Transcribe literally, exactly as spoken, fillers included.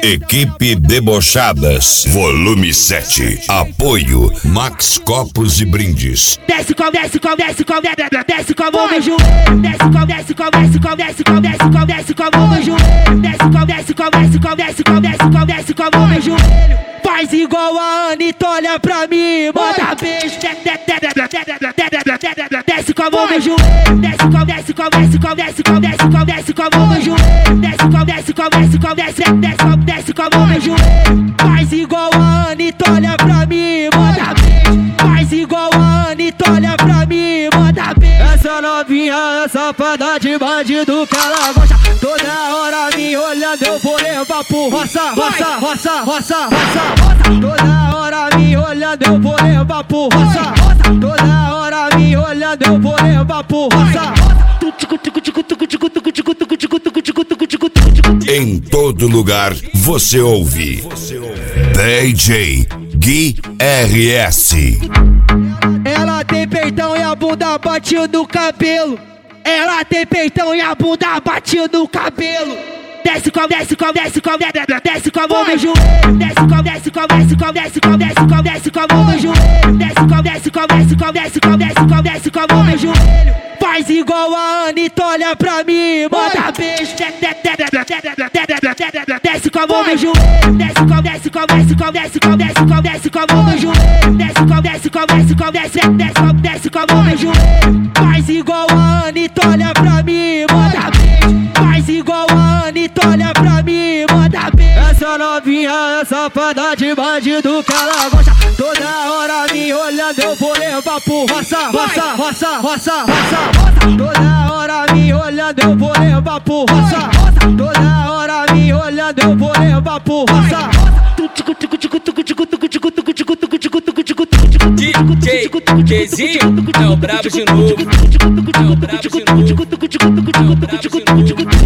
Equipe Debochadas, volume sete. Apoio Max Copos e Brindes. Desce com, desce com, desce com, desce com a mão no joelho. Desce com, desce com, desce com, desce com, desce com, desce com a mão no joelho. Desce com, desce com, desce com, desce com, desce com, desce com a mão no joelho. Faz igual a Anitta, olha pra mim, manda beijo. Desce com a mão no joelho. Desce com, desce com, desce com, desce com, desce com, desce com a mão no joelho. Desce com, desce com, desce com, desce, desce com, desce com a mão no joelho. Faz igual a Anitta, olha pra mim, manda beijo. Faz igual a Anitta, olha pra mim, manda beijo. Essa novinha é safada de bandido que ela gosta. Toda hora me olhando, eu vou levar pro roça, roça, roça, roça, roça. Toda hora me olhando, eu vou levar pro roça. Toda hora me olhando, eu vou levar pro roça. Em todo lugar você ouve D J Gui R S. Ela tem peitão e a bunda bateu no cabelo. Ela tem peitão e a bunda bateu no cabelo. Desce com, desce com, desce com, desce com a mão no joelho. Desce com, desce com, desce com, desce com, desce com, desce com a mão no joelho. Desce com, desce com, desce com, desce com, desce com, desce com a mão no joelho. Faz igual a Anitta, olha pra mim, manda beijo. Desce com a mão no joelho. Desce com, desce com, desce com, desce com, desce com, desce com a mão no joelho. Desce com, desce com, desce com, desce, desce com, desce com a mão no joelho. Faz igual a Anitta, olha pra mim, manda beijo. Faz igual a Anitta, olha pra mim, manda beijo. Essa novinha é safada de bandido que ela gosta. Toda hora me olhando, eu vou levar pro roça, roça, roça, roça, roça. Toda hora me olhando, eu vou levar pro roça. Toda hora me olhando, eu vou levar pro roça. D J Kezinho é o brabo de novo. É o brabo de novo. É o brabo de novo.